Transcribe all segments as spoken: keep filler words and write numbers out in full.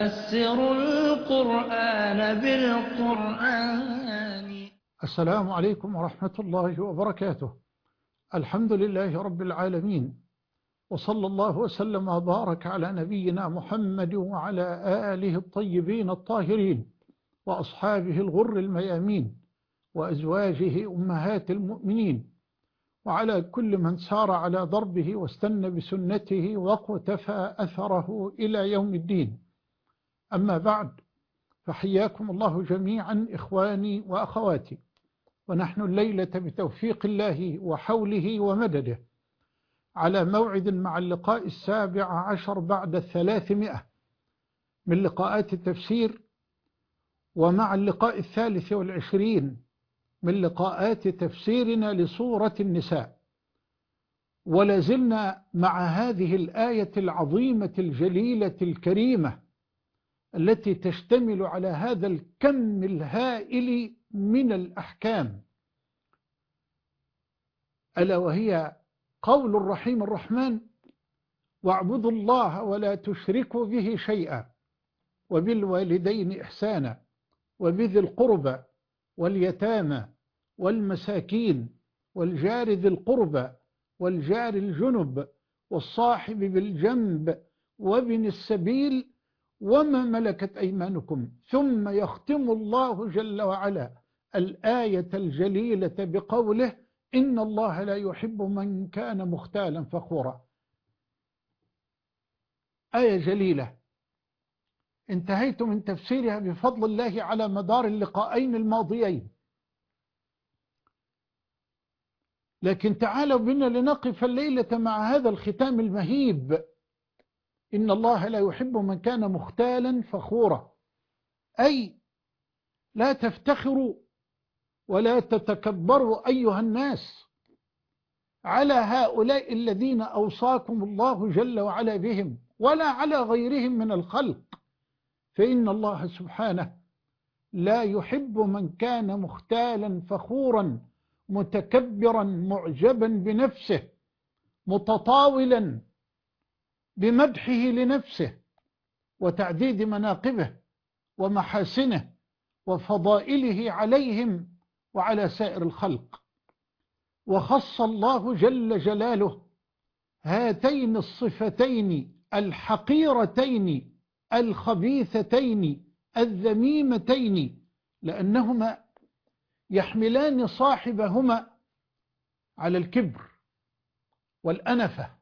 يسر القرآن بالقرآن. السلام عليكم ورحمة الله وبركاته. الحمد لله رب العالمين، وصلى الله وسلم وبارك على نبينا محمد وعلى آله الطيبين الطاهرين وأصحابه الغر الميامين وأزواجه أمهات المؤمنين وعلى كل من سار على ضربه واستنى بسنته واقتفى أثره إلى يوم الدين. أما بعد، فحياكم الله جميعا إخواني وأخواتي، ونحن الليلة بتوفيق الله وحوله ومدده على موعد مع اللقاء السابع عشر بعد الثلاثمائة من لقاءات التفسير، ومع اللقاء الثالث والعشرين من لقاءات تفسيرنا لسورة النساء. ولازلنا مع هذه الآية العظيمة الجليلة الكريمة التي تشتمل على هذا الكم الهائل من الأحكام، ألا وهي قول الرحيم الرحمن: واعبدوا الله ولا تشركوا به شيئا وبالوالدين إحسانا وبذي القربى واليتامى والمساكين والجار ذي القربى والجار الجنب والصاحب بالجنب وابن السبيل وما ملكت أيمانكم. ثم يختم الله جل وعلا الآية الجليلة بقوله: إن الله لا يحب من كان مختالا فخورا. آية جليلة انتهيت من تفسيرها بفضل الله على مدار اللقاءين الماضيين، لكن تعالوا بنا لنقف الليلة مع هذا الختام المهيب: إن الله لا يحب من كان مختالا فخورا، أي لا تفتخروا ولا تتكبروا أيها الناس على هؤلاء الذين أوصاكم الله جل وعلا بهم ولا على غيرهم من الخلق، فإن الله سبحانه لا يحب من كان مختالا فخورا متكبرا معجبا بنفسه متطاولا بمدحه لنفسه وتعديد مناقبه ومحاسنه وفضائله عليهم وعلى سائر الخلق. وخص الله جل جلاله هاتين الصفتين الحقيرتين الخبيثتين الذميمتين لأنهما يحملان صاحبهما على الكبر والأنفة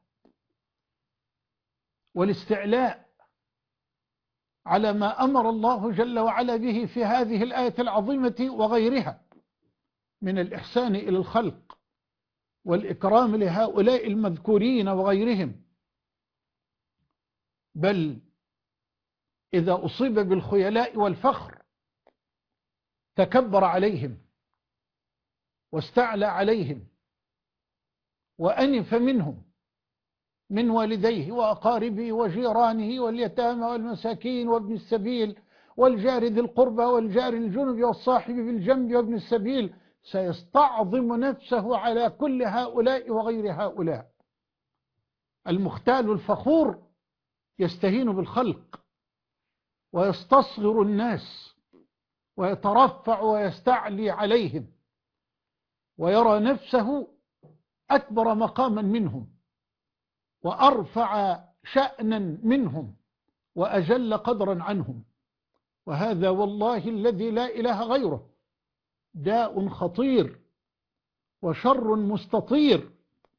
والاستعلاء على ما أمر الله جل وعلا به في هذه الآية العظيمة وغيرها من الإحسان إلى الخلق والإكرام لهؤلاء المذكورين وغيرهم. بل إذا أصيب بالخيلاء والفخر تكبر عليهم واستعلى عليهم وأنف منهم من والديه وأقاربه وجيرانه واليتامى والمساكين وابن السبيل والجار ذي القربى والجار الجنب والصاحب بالجنب وابن السبيل، سيستعظم نفسه على كل هؤلاء وغير هؤلاء. المختال الفخور يستهين بالخلق ويستصغر الناس ويترفع ويستعلي عليهم ويرى نفسه أكبر مقاما منهم وأرفع شأنا منهم وأجل قدرا عنهم. وهذا والله الذي لا إله غيره داء خطير وشر مستطير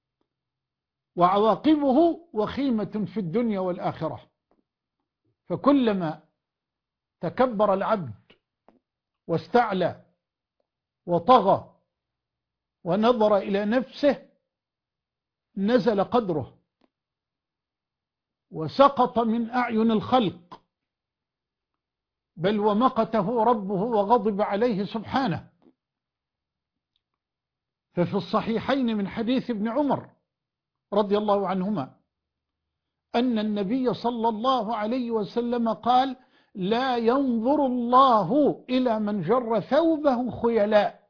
وعواقبه وخيمة في الدنيا والآخرة. فكلما تكبر العبد واستعلى وطغى ونظر إلى نفسه نزل قدره وسقط من أعين الخلق، بل ومقته ربه وغضب عليه سبحانه. ففي الصحيحين من حديث ابن عمر رضي الله عنهما أن النبي صلى الله عليه وسلم قال: لا ينظر الله إلى من جر ثوبه خيلاء.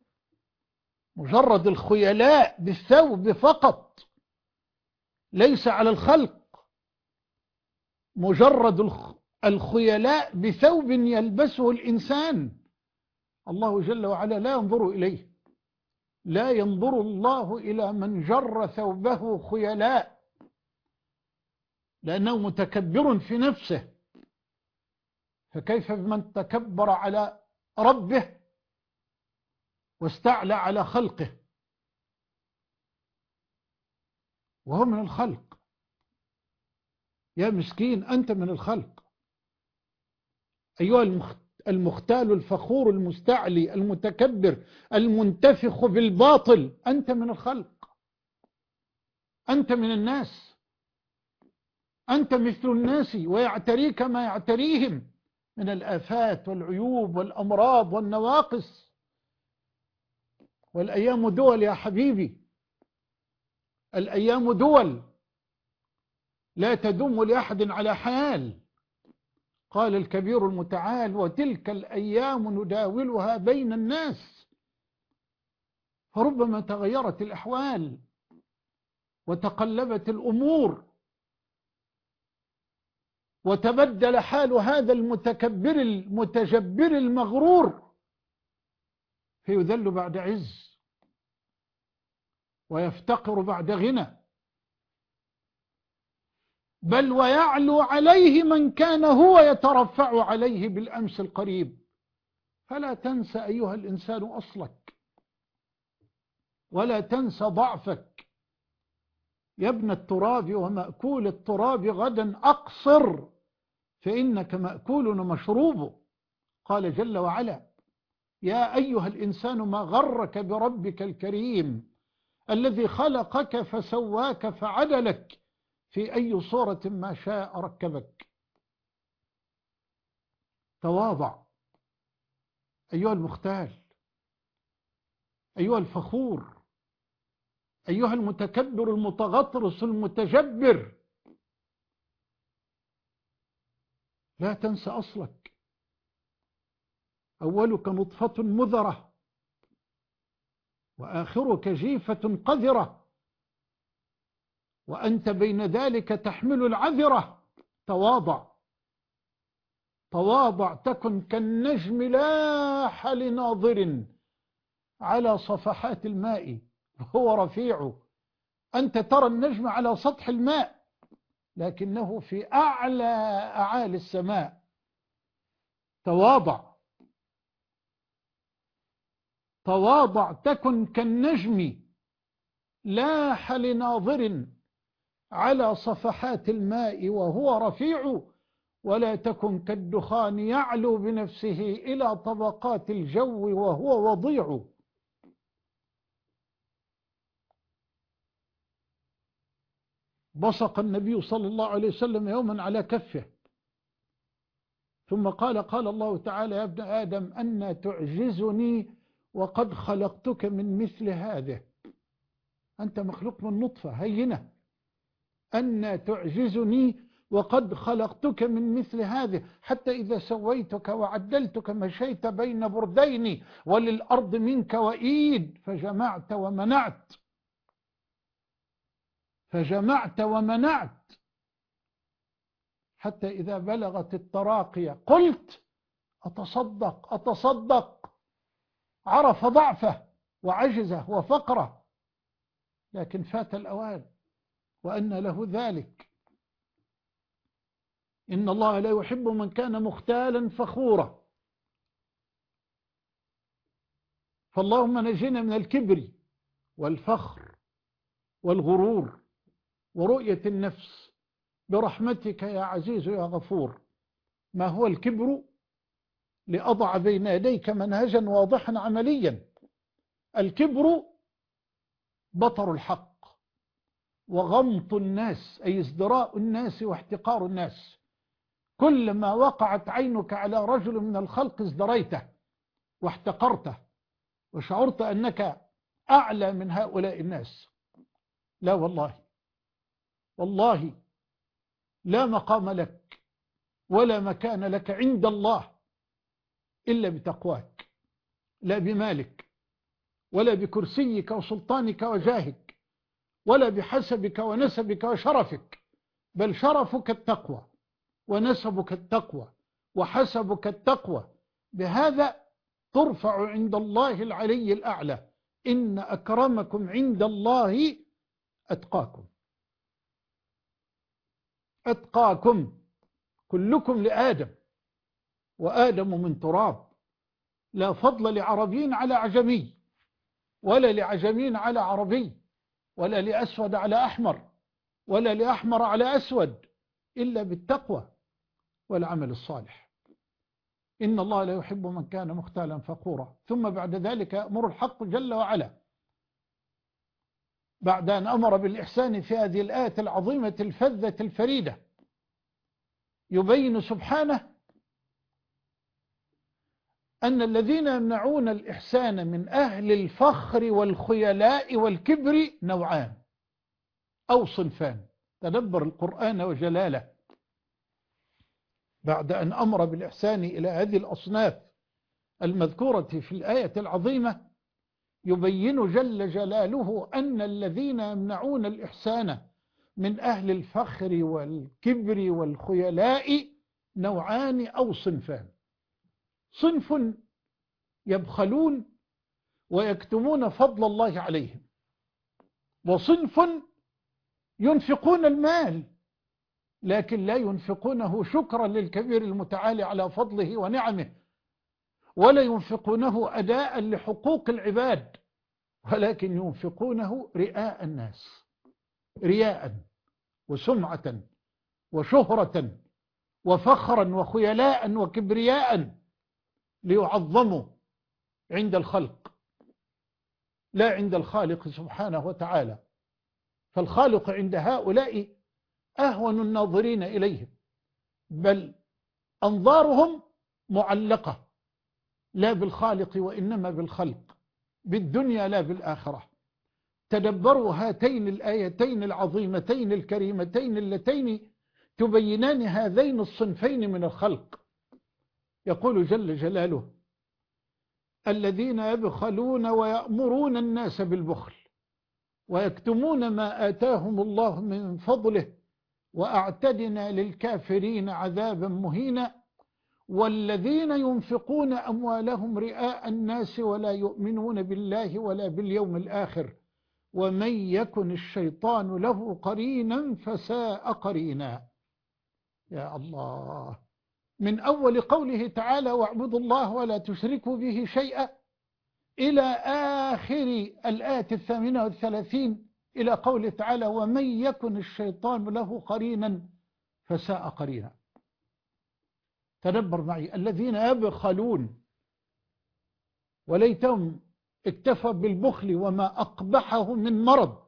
مجرد الخيلاء بالثوب فقط، ليس على الخلق، مجرد الخيلاء بثوب يلبسه الإنسان. الله جل وعلا لا ينظر إليه، لا ينظر الله إلى من جر ثوبه خيلاء، لأنه متكبر في نفسه، فكيف بمن تكبر على ربه واستعلى على خلقه، وهو من الخلق. يا مسكين أنت من الخلق أيها المختال الفخور المستعلي المتكبر المنتفخ بالباطل، أنت من الخلق، أنت من الناس، أنت مثل الناس ويعتريك ما يعتريهم من الآفات والعيوب والأمراض والنواقص. والأيام دول يا حبيبي، الأيام دول لا تدوم لأحد على حال. قال الكبير المتعال: وتلك الأيام نداولها بين الناس. فربما تغيرت الأحوال وتقلبت الأمور وتبدل حال هذا المتكبر المتجبر المغرور، فيذل بعد عز ويفتقر بعد غنى، بل ويعلو عليه من كان هو يترفع عليه بالأمس القريب. فلا تنسى أيها الإنسان أصلك، ولا تنسى ضعفك. يا ابن التراب ومأكول التراب غدا أقصر، فإنك مأكول ومشروب. قال جل وعلا: يا أيها الإنسان ما غرك بربك الكريم الذي خلقك فسواك فعدلك في أي صورة ما شاء ركبك. تواضع أيها المختال، أيها الفخور، أيها المتكبر المتغطرس المتجبر. لا تنسى أصلك. أولك نطفة مذرة، وآخرك جيفة قذرة، وأنت بين ذلك تحمل العذرة. تواضع، تواضع تكن كالنجم لاح لناظر على صفحات الماء وهو رفيع. أنت ترى النجم على سطح الماء لكنه في أعلى أعالي السماء. تواضع، تواضع تكن كالنجم لاح لناظر على صفحات الماء وهو رفيع، ولا تكن كالدخان يعلو بنفسه إلى طبقات الجو وهو وضيع. بصق النبي صلى الله عليه وسلم يوما على كفه، ثم قال: قال الله تعالى: يا ابن آدم أنى تعجزني وقد خلقتك من مثل هذه. أنت مخلوق من نطفة هينة، أنى تعجزني وقد خلقتك من مثل هذه، حتى إذا سويتك وعدلتك مشيت بين بردين وللأرض منك وإيد، فجمعت ومنعت فجمعت ومنعت حتى إذا بلغت التراقية قلت أتصدق أتصدق. عرف ضعفه وعجزه وفقره، لكن فات الأوان وأن له ذلك. إن الله لا يحب من كان مختالا فخورا. فاللهم نجينا من الكبر والفخر والغرور ورؤية النفس برحمتك يا عزيز يا غفور. ما هو الكبر؟ لأضع بين يديك منهجا واضحا عمليا. الكبر بطر الحق وغمط الناس، أي ازدراء الناس واحتقار الناس. كلما وقعت عينك على رجل من الخلق ازدريته واحتقرته وشعرت أنك أعلى من هؤلاء الناس. لا والله، والله لا مقام لك ولا مكان لك عند الله إلا بتقواك، لا بمالك ولا بكرسيك وسلطانك وجاهك ولا بحسبك ونسبك وشرفك، بل شرفك التقوى ونسبك التقوى وحسبك التقوى، بهذا ترفع عند الله العلي الأعلى. إن أكرمكم عند الله أتقاكم. أتقاكم كلكم لآدم، وآدم من تراب. لا فضل لعربي على عجمي، ولا لعجمي على عربي، ولا لأسود على أحمر، ولا لأحمر على أسود، إلا بالتقوى والعمل الصالح. إن الله لا يحب من كان مختالا فخورا. ثم بعد ذلك يأمر الحق جل وعلا بعد أن أمر بالإحسان في هذه الآية العظيمة الفذة الفريدة، يبين سبحانه أن الذين يمنعون الإحسان من أهل الفخر والخيلاء والكبر نوعان أو صنفان. تدبر القرآن وجلاله، بعد أن أمر بالإحسان إلى هذه الأصناف المذكورة في الآية العظيمة، يبين جل جلاله أن الذين يمنعون الإحسان من أهل الفخر والكبر والخيلاء نوعان أو صنفان. صنف يبخلون ويكتمون فضل الله عليهم، وصنف ينفقون المال لكن لا ينفقونه شكرا للكبير المتعالي على فضله ونعمه، ولا ينفقونه أداء لحقوق العباد، ولكن ينفقونه رئاء الناس، رياء وسمعة وشهرة وفخرا وخيلاء وكبرياء، ليعظموا عند الخلق لا عند الخالق سبحانه وتعالى. فالخالق عند هؤلاء أهون الناظرين إليهم، بل أنظارهم معلقة لا بالخالق وإنما بالخلق، بالدنيا لا بالآخرة. تدبروا هاتين الآيتين العظيمتين الكريمتين اللتين تبينان هذين الصنفين من الخلق. يقول جل جلاله: الذين يبخلون ويأمرون الناس بالبخل ويكتمون ما آتاهم الله من فضله وأعتدنا للكافرين عذابا مهينا والذين ينفقون أموالهم رئاء الناس ولا يؤمنون بالله ولا باليوم الآخر ومن يكن الشيطان له قرينا فساء قرينا. يا الله، من أول قوله تعالى: واعبدوا الله ولا تشركوا به شيئا، إلى آخر الآية الثامنة والثلاثين إلى قوله تعالى: ومن يكن الشيطان له قرينا فساء قرينا. تدبر معي: الذين يبخلون، وليتهم اكتفى بالبخل وما أقبحه من مرض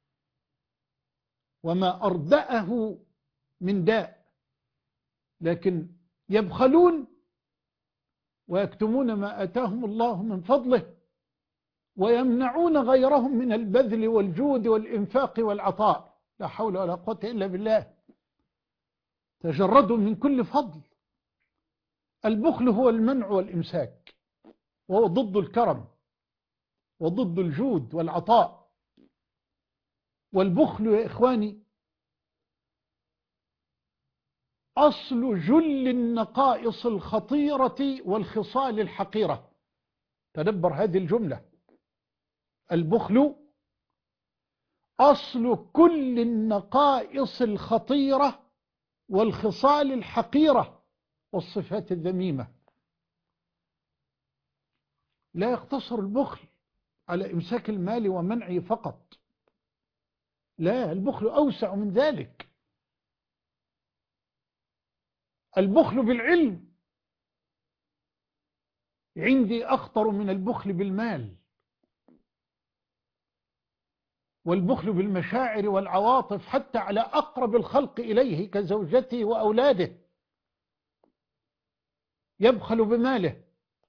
وما أردأه من داء، لكن يبخلون ويكتمون ما آتاهم الله من فضله ويمنعون غيرهم من البذل والجود والإنفاق والعطاء. لا حول ولا قوة إلا بالله. تجردوا من كل فضل. البخل هو المنع والإمساك، وهو ضد الكرم وضد الجود والعطاء. والبخل يا إخواني أصل جل النقائص الخطيرة والخصال الحقيرة. تدبر هذه الجملة: البخل أصل كل النقائص الخطيرة والخصال الحقيرة والصفات الذميمة. لا يقتصر البخل على إمساك المال ومنعه فقط، لا، البخل أوسع من ذلك. البخل بالعلم عندي أخطر من البخل بالمال. والبخل بالمشاعر والعواطف حتى على أقرب الخلق إليه كزوجته وأولاده. يبخل بماله،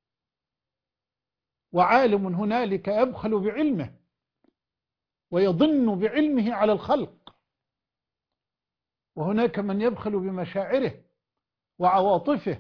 وعالم هنالك يبخل بعلمه ويضن بعلمه على الخلق، وهناك من يبخل بمشاعره وعواطفه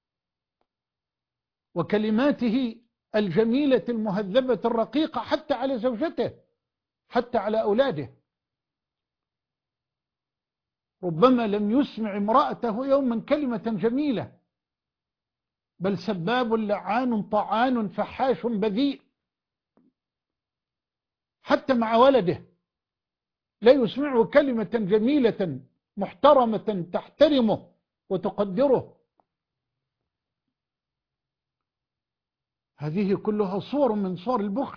وكلماته الجميلة المهذبة الرقيقة حتى على زوجته، حتى على أولاده. ربما لم يسمع امرأته يوما كلمة جميلة، بل سباب لعان طعان فحاش بذيء. حتى مع ولده لا يسمعه كلمة جميلة محترمة تحترمه وتقدره. هذه كلها صور من صور البخل.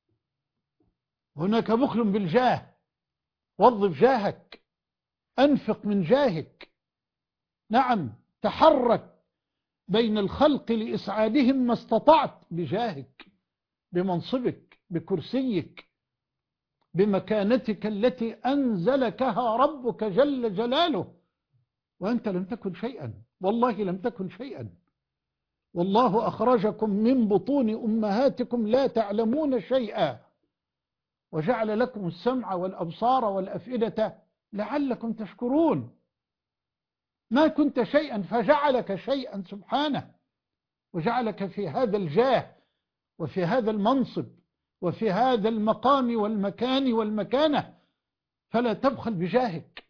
هناك بخل بالجاه، وظف جاهك، أنفق من جاهك، نعم تحرك بين الخلق لإسعادهم ما استطعت بجاهك، بمنصبك، بكرسيك، بمكانتك التي أنزلكها ربك جل جلاله، وأنت لم تكن شيئا، والله لم تكن شيئا. والله أخرجكم من بطون أمهاتكم لا تعلمون شيئا، وجعل لكم السمع والأبصار والأفئدة لعلكم تشكرون. ما كنت شيئا فجعلك شيئا سبحانه، وجعلك في هذا الجاه وفي هذا المنصب وفي هذا المقام والمكان والمكانة، فلا تبخل بجاهك.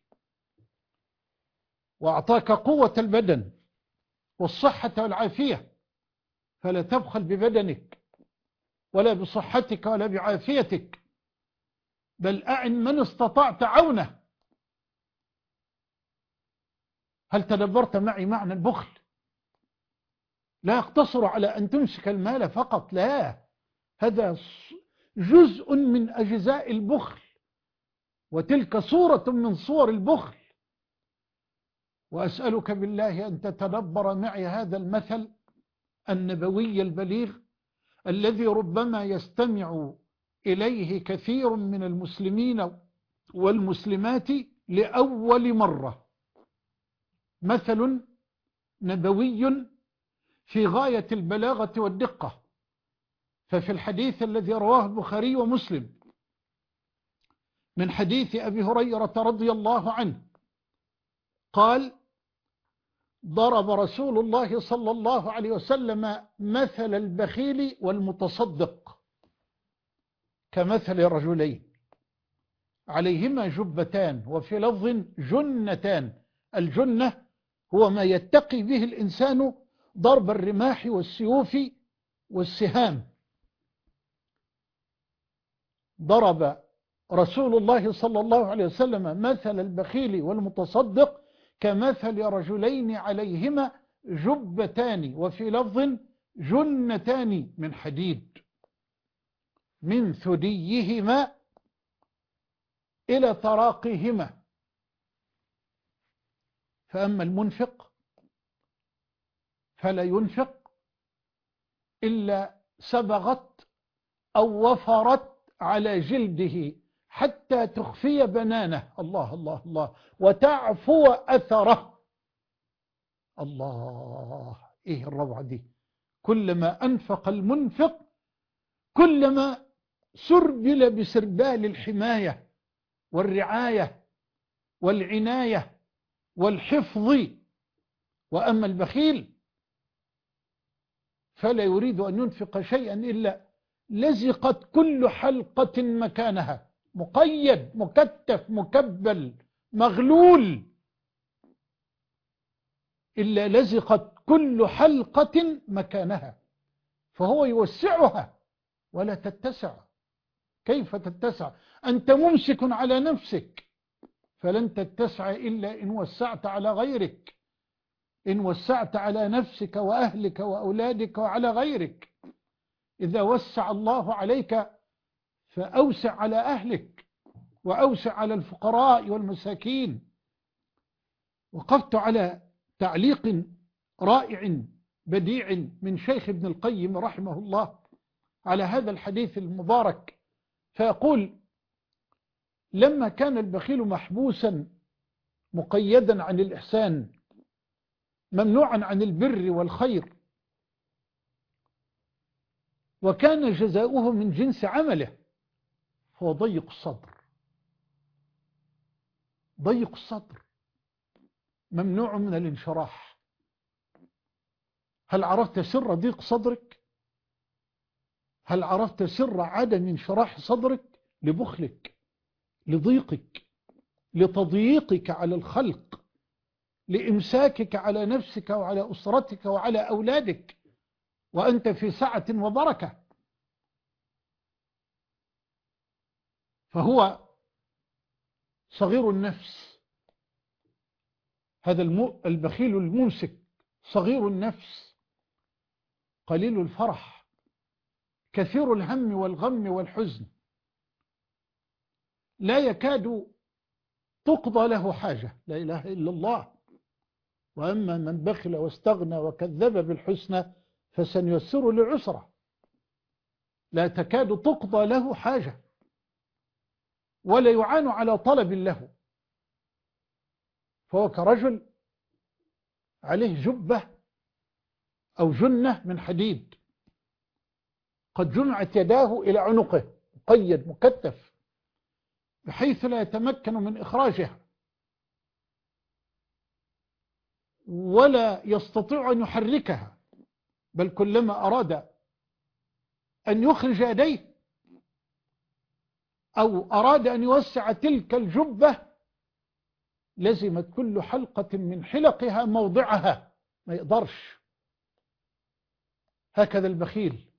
وأعطاك قوة البدن والصحة والعافية، فلا تبخل ببدنك ولا بصحتك ولا بعافيتك، بل أعن من استطعت عونه. هل تدبرت معي معنى البخل؟ لا يقتصر على أن تمسك المال فقط، لا، هذا جزء من أجزاء البخل، وتلك صورة من صور البخل. وأسألك بالله أن تتدبر معي هذا المثل النبوي البليغ الذي ربما يستمع إليه كثير من المسلمين والمسلمات لأول مرة. مثل نبوي في غاية البلاغة والدقة. ففي الحديث الذي رواه البخاري ومسلم من حديث أبي هريرة رضي الله عنه قال: ضرب رسول الله صلى الله عليه وسلم مثل البخيل والمتصدق كمثل رجلين عليهما جبتان، وفي لفظ جنتان. الجنة هو ما يتقي به الإنسان ضرب الرماح والسيوف والسهام. ضرب رسول الله صلى الله عليه وسلم مثل البخيل والمتصدق كمثل رجلين عليهما جبتان، وفي لفظ جنتان من حديد، من ثديهما إلى تراقيهما. فأما المنفق فلا ينفق إلا سبغت أو وفرت على جلده حتى تخفي بنانه، الله الله الله، وتعفو أثره. الله، إيه الروعة دي! كلما أنفق المنفق كلما سربل بسربال الحماية والرعاية والعناية والحفظ. وأما البخيل فلا يريد أن ينفق شيئا إلا لزقت كل حلقة مكانها، مقيد مكتف مكبل مغلول، إلا لزقت كل حلقة مكانها، فهو يوسعها ولا تتسع. كيف تتسع؟ أنت ممسك على نفسك، فلن تتسع إلا إن وسعت على غيرك، إن وسعت على نفسك وأهلك وأولادك وعلى غيرك. إذا وسع الله عليك فأوسع على أهلك وأوسع على الفقراء والمساكين. وقفت على تعليق رائع بديع من شيخ ابن القيم رحمه الله على هذا الحديث المبارك، فيقول: لما كان البخيل محبوسا مقيدا عن الإحسان ممنوعا عن البر والخير، وكان جزاؤه من جنس عمله، هو ضيق الصدر. ضيق الصدر ممنوع من الانشراح. هل عرفت سر ضيق صدرك؟ هل عرفت سر عدم انشراح صدرك؟ لبخلك، لضيقك. لتضييقك على الخلق، لإمساكك على نفسك وعلى أسرتك وعلى أولادك وأنت في سعة وبركة. فهو صغير النفس، هذا البخيل الممسك صغير النفس قليل الفرح كثير الهم والغم والحزن، لا يكاد تقضى له حاجة، لا إله إلا الله. وأما من بخل واستغنى وكذب بالحسنى فسنيسره للعسرى، لا تكاد تقضى له حاجة ولا يعان على طلب له. فهو كرجل عليه جبة أو جنة من حديد قد جمعت يداه إلى عنقه مقيد مكتف بحيث لا يتمكن من إخراجها ولا يستطيع أن يحركها، بل كلما أراد أن يخرج يديه أو أراد أن يوسع تلك الجبة لزمت كل حلقة من حلقها موضعها، ما يقدرش. هكذا البخيل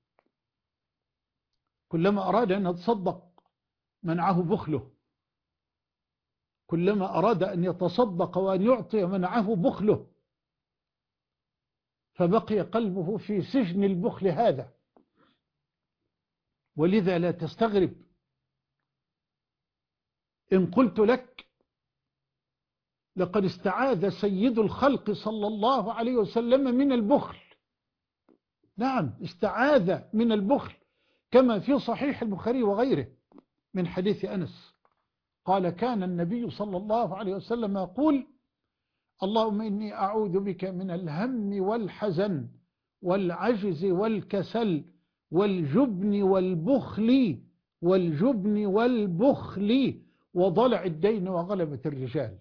كلما أراد أن يتصدق منعه بخله، كلما أراد أن يتصدق وأن يعطي منعه بخله، فبقي قلبه في سجن البخل هذا. ولذا لا تستغرب إن قلت لك لقد استعاذ سيد الخلق صلى الله عليه وسلم من البخل. نعم، استعاذ من البخل كما في صحيح البخاري وغيره من حديث أنس قال كان النبي صلى الله عليه وسلم يقول اللهم إني أعوذ بك من الهم والحزن والعجز والكسل والجبن والبخل والجبن والبخل وضلع الدين وغلبة الرجال.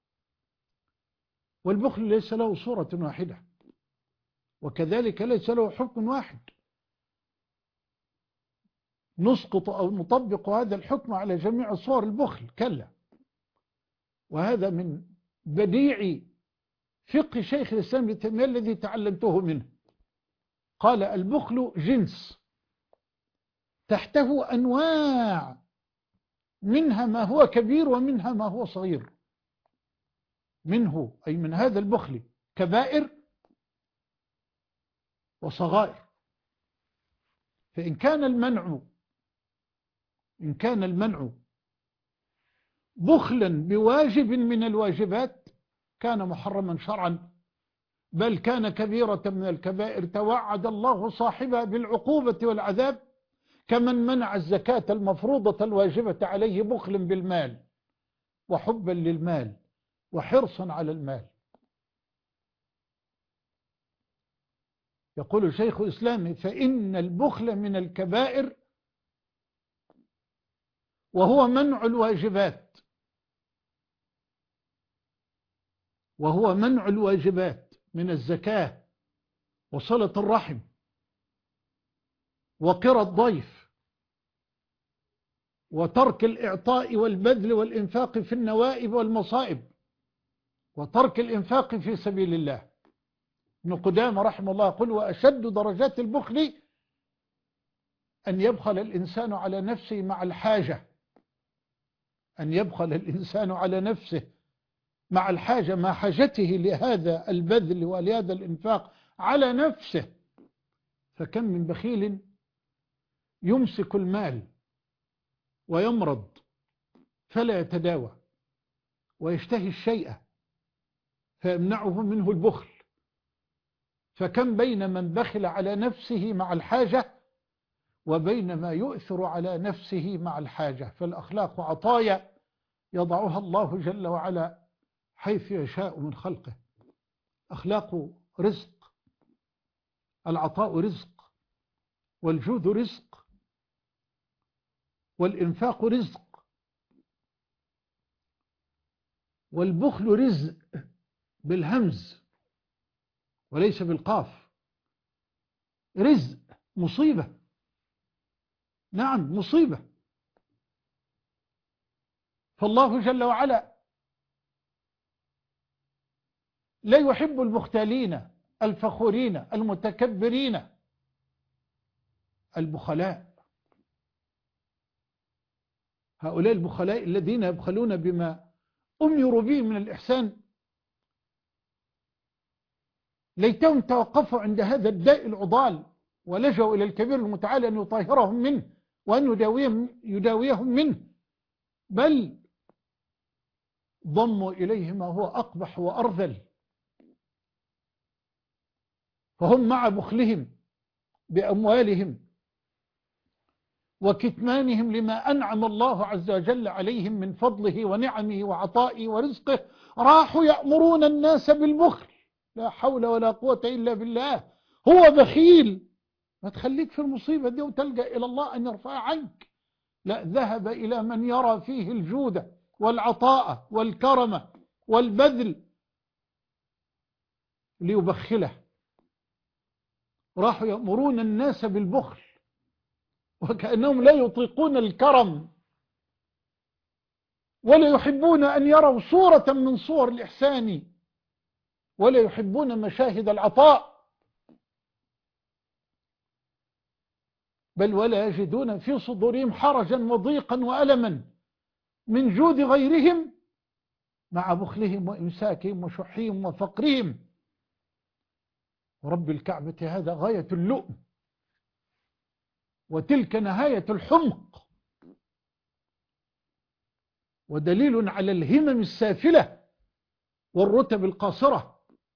والبخل ليس له صورة واحدة، وكذلك ليس له حكم واحد نسقط أو نطبق هذا الحكم على جميع صور البخل، كلا. وهذا من بديع فقه شيخ الإسلام ابن تيمية الذي تعلمته منه. قال البخل جنس تحته أنواع، منها ما هو كبير ومنها ما هو صغير. منه أي من هذا البخل كبائر وصغائر. فإن كان المنع إن كان المنع بخلا بواجب من الواجبات كان محرما شرعا، بل كان كبيرة من الكبائر توعد الله صاحبها بالعقوبة والعذاب، كمن منع الزكاة المفروضة الواجبة عليه بخلا بالمال وحبا للمال وحرصا على المال. يقول شيخ الإسلام فإن البخل من الكبائر وهو منع الواجبات وهو منع الواجبات من الزكاة وصلة الرحم وقرى الضيف وترك الإعطاء والبذل والإنفاق في النوائب والمصائب وترك الإنفاق في سبيل الله. ابن قدامة رحمه الله يقول وأشد درجات البخل أن يبخل الإنسان على نفسه مع الحاجة أن يبخل الإنسان على نفسه مع الحاجة، مع حاجته لهذا البذل ولهذا الإنفاق على نفسه. فكم من بخيل يمسك المال ويمرض فلا يتداوى ويشتهي الشيء فيمنعه منه البخل. فكم بين من بخل على نفسه مع الحاجة وبين ما يؤثر على نفسه مع الحاجة. فالأخلاق عطايا يضعها الله جل وعلا حيث يشاء من خلقه. أخلاق رزق، العطاء رزق والجود رزق والإنفاق رزق والبخل رزق بالهمز وليس بالقاف. رزق مصيبة، نعم مصيبة. فالله جل وعلا لا يحب المختالين الفخورين المتكبرين البخلاء. هؤلاء البخلاء الذين يبخلون بما أمروا به من الإحسان، ليتهم توقفوا عند هذا الداء العضال ولجوا إلى الكبير المتعالي أن يطهرهم منه وأن يداويهم, يداويهم منه، بل ضموا إليه ما هو أقبح وأرذل. فهم مع بخلهم بأموالهم وكتمانهم لما أنعم الله عز وجل عليهم من فضله ونعمه وعطائه ورزقه، راحوا يأمرون الناس بالبخل. لا حول ولا قوة إلا بالله. هو بخيل، ما تخليك في المصيبة دي وتلجأ إلى الله أن يرفع عنك. لا، ذهب إلى من يرى فيه الجودة والعطاء والكرم والبذل ليبخله. راحوا يأمرون الناس بالبخل وكأنهم لا يطيقون الكرم ولا يحبون أن يروا صورة من صور الإحسان ولا يحبون مشاهد العطاء، بل ولا يجدون في صدورهم حرجا وضيقا وألما من جود غيرهم مع بخلهم وإمساكهم وشحهم وفقرهم. ورب الكعبة هذا غاية اللؤم وتلك نهاية الحمق ودليل على الهمم السافلة والرتب القاصرة.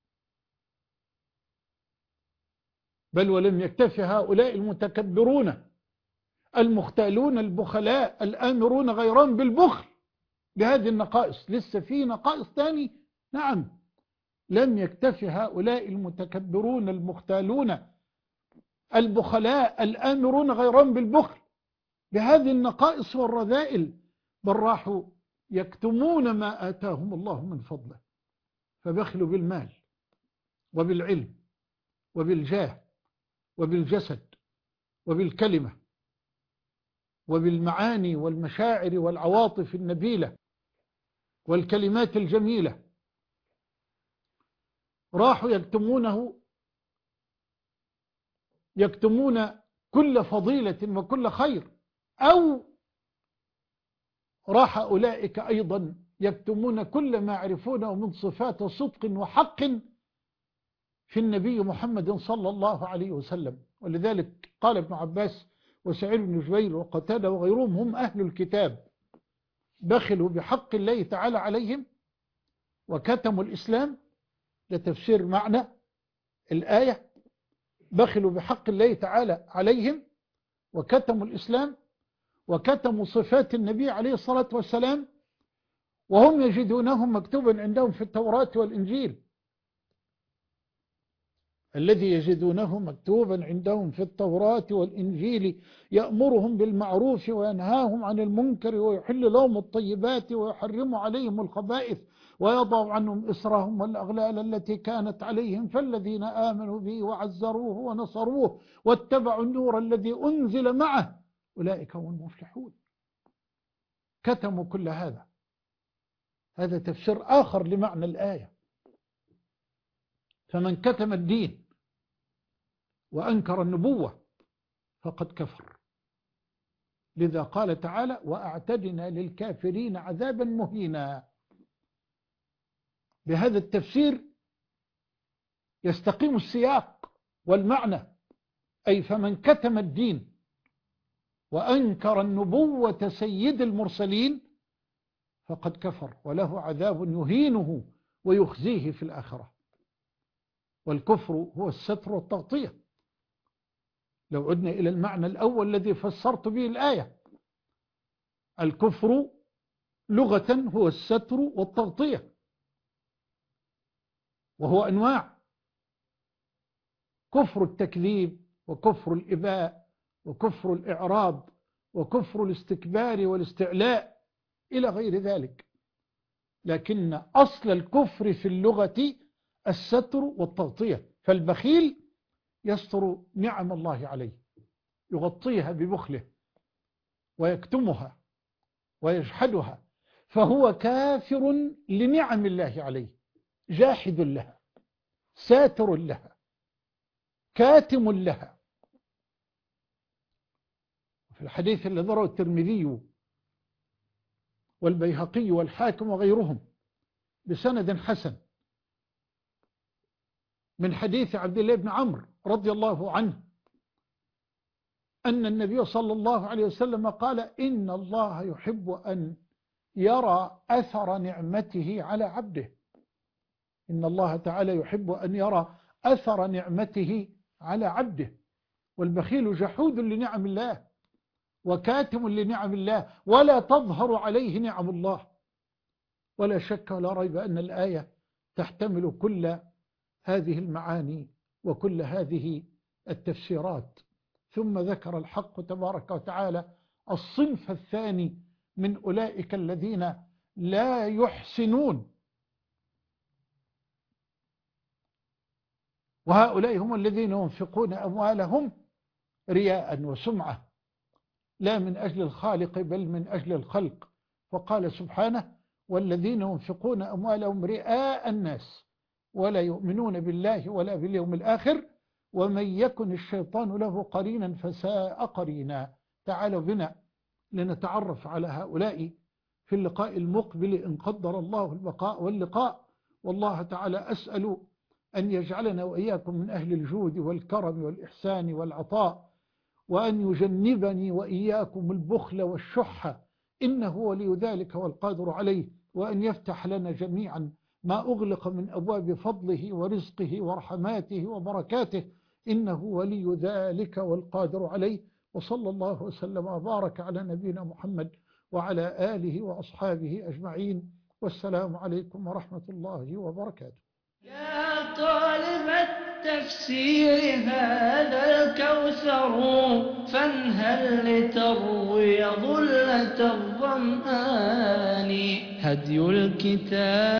بل ولم يكتف هؤلاء المتكبرون المختالون البخلاء الآمرون غيرهم بالبخل بهذه النقائص، لسه في نقائص تاني. نعم، لم يكتف هؤلاء المتكبرون المختالون البخلاء الآمرون غيرهم بالبخل بهذه النقائص والرذائل، بل راحوا يكتمون ما آتاهم الله من فضله، فبخلوا بالمال وبالعلم وبالجاه وبالجسد وبالكلمة وبالمعاني والمشاعر والعواطف النبيلة والكلمات الجميلة. راحوا يكتمونه يكتمون كل فضيلة وكل خير، أو راح أولئك أيضا يكتمون كل ما يعرفونه من صفات صدق وحق في النبي محمد صلى الله عليه وسلم. ولذلك قال ابن عباس وسعيد بن جبير وقتادة وغيرهم هم أهل الكتاب، بخلوا بحق الله تعالى عليهم وكتموا الإسلام. ده تفسير معنى الآية، بخلوا بحق الله تعالى عليهم وكتموا الإسلام وكتموا صفات النبي عليه الصلاة والسلام، وهم يجدونهم مكتوبا عندهم في التوراة والإنجيل. الذي يجدونه مكتوبا عندهم في التوراة والإنجيل يأمرهم بالمعروف وينهاهم عن المنكر ويحل لهم الطيبات ويحرم عليهم الخبائث ويضع عنهم إسرهم والأغلال التي كانت عليهم، فالذين آمنوا به وعزروه ونصروه واتبعوا النور الذي أنزل معه أولئك هم المفلحون. كتموا كل هذا. هذا تفسير آخر لمعنى الآية. فمن كتم الدين وأنكر النبوة فقد كفر. لذا قال تعالى وأعتدنا للكافرين عذابا مهينا. بهذا التفسير يستقيم السياق والمعنى، أي فمن كتم الدين وأنكر النبوة سيد المرسلين فقد كفر وله عذاب يهينه ويخزيه في الآخرة. والكفر هو الستر والتغطية. لو عدنا إلى المعنى الأول الذي فسرت به الآية، الكفر لغة هو الستر والتغطية، وهو أنواع: كفر التكذيب وكفر الإباء وكفر الإعراض وكفر الاستكبار والاستعلاء إلى غير ذلك. لكن أصل الكفر في اللغة الستر والتغطية. فالبخيل يستر نعم الله عليه، يغطيها ببخله ويكتمها ويجحدها، فهو كافر لنعم الله عليه جاحد لها، ساتر لها، كاتم لها. في الحديث الذي رواه الترمذي والبيهقي والحاكم وغيرهم بسند حسن من حديث عبد الله بن عمرو رضي الله عنه أن النبي صلى الله عليه وسلم قال: إن الله يحب أن يرى أثر نعمته على عبده. إن الله تعالى يحب أن يرى أثر نعمته على عبده. والبخيل جحود لنعم الله وكاتم لنعم الله، ولا تظهر عليه نعم الله. ولا شك ولا ريب أن الآية تحتمل كل هذه المعاني وكل هذه التفسيرات. ثم ذكر الحق تبارك وتعالى الصنف الثاني من أولئك الذين لا يحسنون، وهؤلاء هم الذين ينفقون أموالهم رياء وسمعة، لا من أجل الخالق بل من أجل الخلق. فقال سبحانه: والذين ينفقون أموالهم رئاء الناس ولا يؤمنون بالله ولا باليوم الآخر ومن يكن الشيطان له قرينا فساء قرينا. تعالوا بنا لنتعرف على هؤلاء في اللقاء المقبل إن قدر الله البقاء واللقاء. والله تعالى أسأل أن يجعلنا وإياكم من أهل الجود والكرم والإحسان والعطاء، وأن يجنبني وإياكم البخل والشح، إنه ولي ذلك والقادر عليه، وأن يفتح لنا جميعا ما أغلق من أبواب فضله ورزقه ورحماته وبركاته، إنه ولي ذلك والقادر عليه. وصلى الله وسلم وبارك على نبينا محمد وعلى آله وأصحابه أجمعين، والسلام عليكم ورحمة الله وبركاته. يا طالب التفسير هذا الكوثر فانهل لتروي ظلة الظمآن. هدي الكتاب